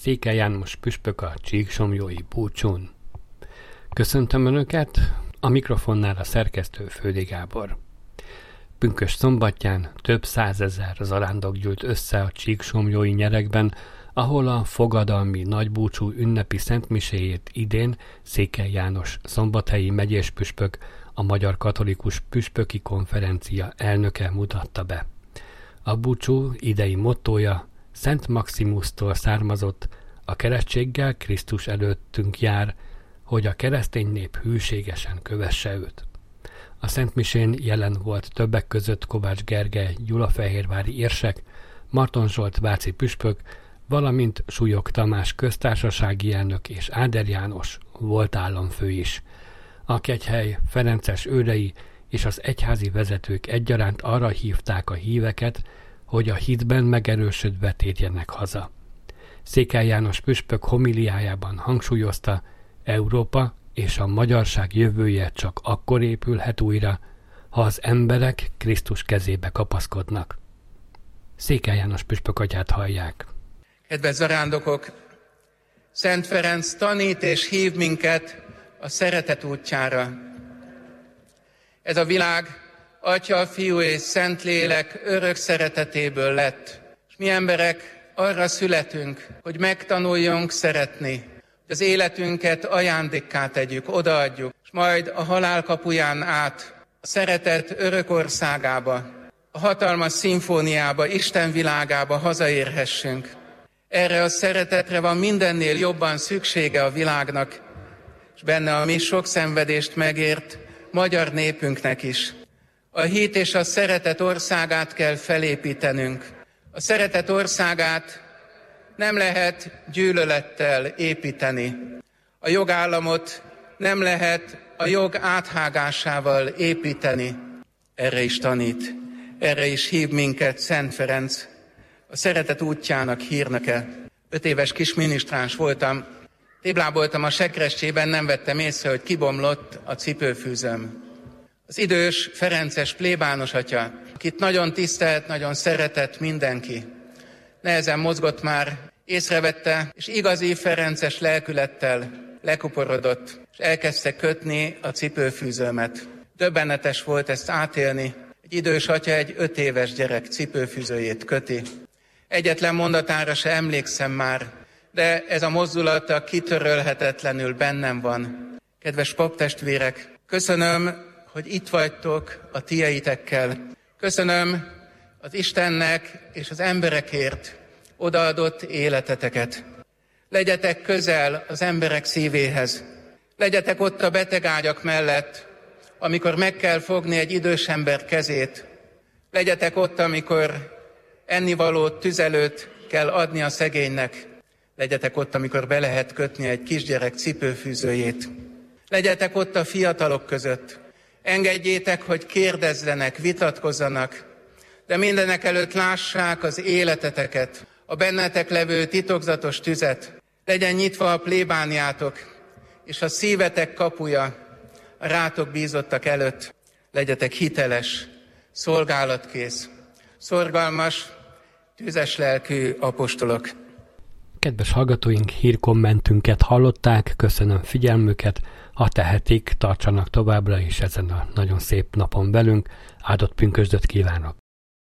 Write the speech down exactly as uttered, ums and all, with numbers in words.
Székely János püspök a csíksomlyói búcsún. Köszöntöm Önöket, a mikrofonnál a szerkesztő Földi Gábor. Pünkösd szombatján több százezer zarándok gyűlt össze a csíksomlyói nyerekben, ahol a fogadalmi nagybúcsú ünnepi szentmiséjét idén Székely János szombathelyi megyéspüspök, a Magyar Katolikus Püspöki Konferencia elnöke mutatta be. A búcsú idei mottója Szent Maximusztól származott, a keresztséggel Krisztus előttünk jár, hogy a keresztény nép hűségesen kövesse őt. A szentmisén jelen volt többek között Kovács Gergely gyulafehérvári érsek, Marton Zsolt váci püspök, valamint Súlyog Tamás köztársasági elnök és Áder János volt államfő is. A kegyhely ferences őrei és az egyházi vezetők egyaránt arra hívták a híveket, hogy a hitben megerősödve térjenek haza. Székely János püspök homiliájában hangsúlyozta, Európa és a magyarság jövője csak akkor épülhet újra, ha az emberek Krisztus kezébe kapaszkodnak. Székely János püspök atyát hallják. Kedves zarándokok! Szent Ferenc tanít és hív minket a szeretet útjára. Ez a világ Atya, Fiú és Szentlélek örök szeretetéből lett, és mi emberek arra születünk, hogy megtanuljunk szeretni, hogy az életünket ajándékká tegyük, odaadjuk, és majd a halál kapuján át a szeretet örök országába, a hatalmas szimfóniába, Isten világába hazaérhessünk. Erre a szeretetre van mindennél jobban szüksége a világnak, és benne a mi sok szenvedést megért magyar népünknek is. A hit és a szeretet országát kell felépítenünk. A szeretet országát nem lehet gyűlölettel építeni. A jogállamot nem lehet a jog áthágásával építeni. Erre is tanít, erre is hív minket Szent Ferenc, a szeretet útjának hírnöke. Öt éves kis minisztráns voltam, tébláboltam a sekrestyében, nem vettem észre, hogy kibomlott a cipőfűzőm. Az idős, ferences plébános atya, akit nagyon tisztelt, nagyon szeretett mindenki, nehezen mozgott már, észrevette, és igazi ferences lelkülettel lekuporodott, és elkezdte kötni a cipőfűzőmet. Döbbenetes volt ezt átélni. Egy idős atya egy öt éves gyerek cipőfűzőjét köti. Egyetlen mondatára se emlékszem már, de ez a mozdulata kitörölhetetlenül bennem van. Kedves paptestvérek, köszönöm, hogy itt vagytok a tieitekkel. Köszönöm az Istennek és az emberekért odaadott életeteket. Legyetek közel az emberek szívéhez. Legyetek ott a betegágyak mellett, amikor meg kell fogni egy idős ember kezét. Legyetek ott, amikor ennivalót, tüzelőt kell adni a szegénynek. Legyetek ott, amikor be lehet kötni egy kisgyerek cipőfűzőjét. Legyetek ott a fiatalok között. Engedjétek, hogy kérdezzenek, vitatkozzanak, de mindenek előtt lássák az életeteket, a bennetek levő titokzatos tüzet. Legyen nyitva a plébániátok, és a szívetek kapuja a rátok bízottak előtt. Legyetek hiteles, szolgálatkész, szorgalmas, tüzes lelkű apostolok. Kedves hallgatóink, hírkommentünket hallották, köszönöm figyelmüket, ha tehetik, tartsanak továbbra is ezen a nagyon szép napon velünk, áldott pünkösdöt kívánok!